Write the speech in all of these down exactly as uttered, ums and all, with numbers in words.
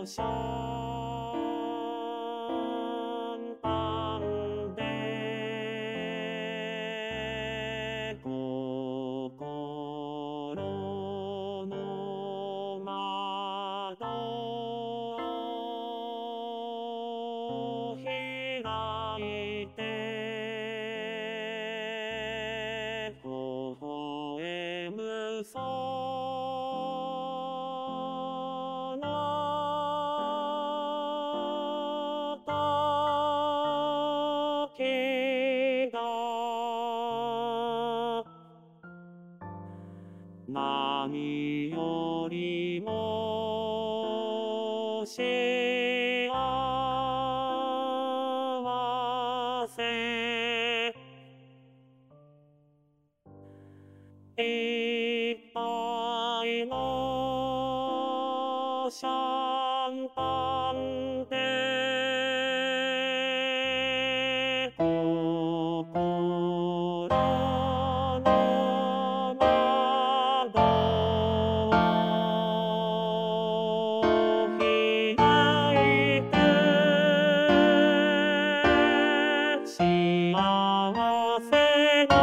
シャンパンで心の窓を開いて微笑むその時が何よりも幸せいっぱいのシャンパンで心の窓を開いて幸せな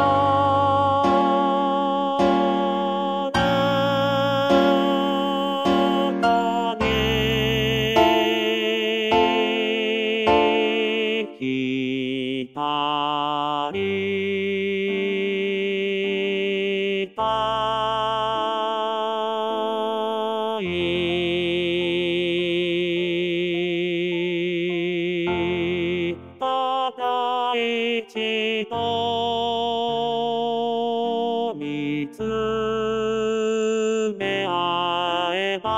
光たいただ一度見つめ合えば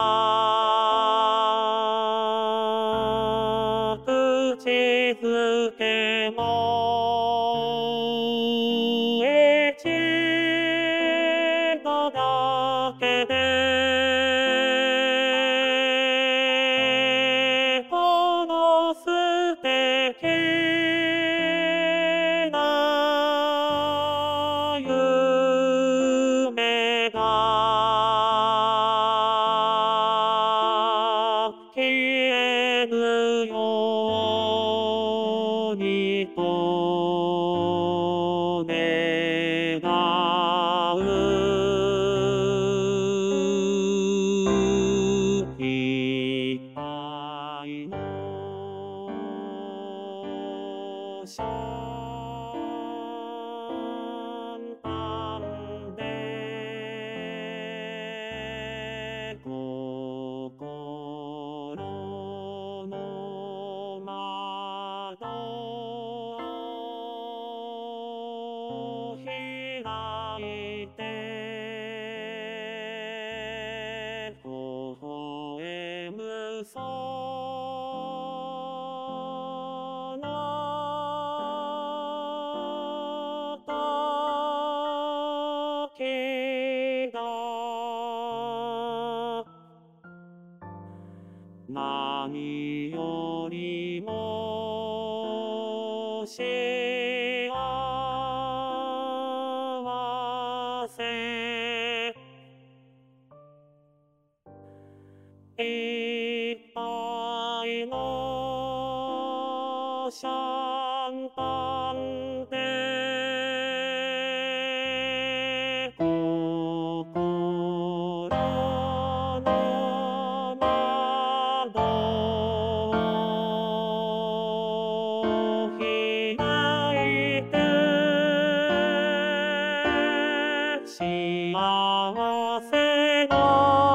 口づけも一度だけでこの素敵な夢が消えぬようにと願ういっぱいのシャンパンで心の窓を開いて微笑むその時が何よりも幸せいっぱいのシャンパンで心の窓を開いて幸せな